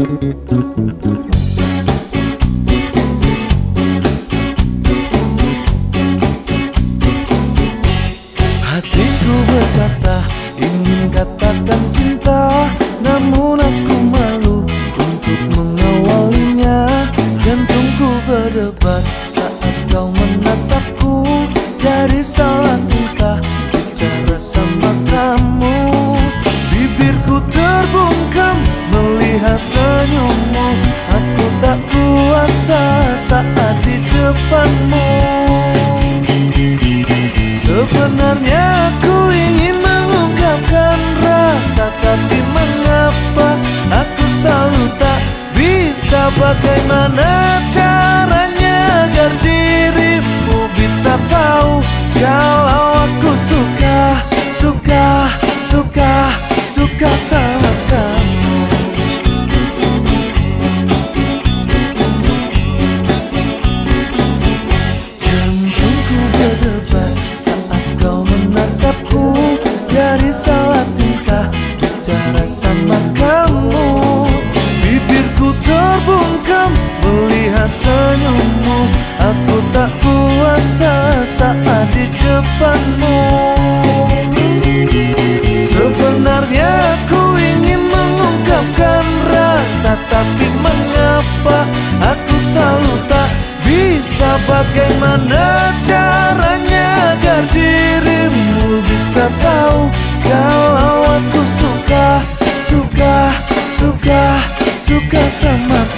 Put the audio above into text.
Hatiku berkata ingin katakan cinta, namun aku malu untuk mengawalinya. Jantungku berdebar saat kau menatapku, jadi salah tingkah bicara sama kamu. Bibirku terbungkam melihat senyummu, aku tak kuasa saat di depanmu. Sebenarnya aku ingin mengungkapkan rasa, tapi mengapa aku selalu tak bisa. Bagaimana caranya agar dirimu bisa tahu kalau aku suka sama kamu. Jantungku berdebar saat kau menatapku, jadi salah tingkah bicara sama kamu. Bibirku terbungkam melihat senyummu, aku tak kuasa saat di depanmu. Sebenarnya aku ingin mengungkapkan rasa, tapi mengapa aku selalu tak bisa. Bagaimana caranya agar dirimu bisa tahu kalau aku suka sama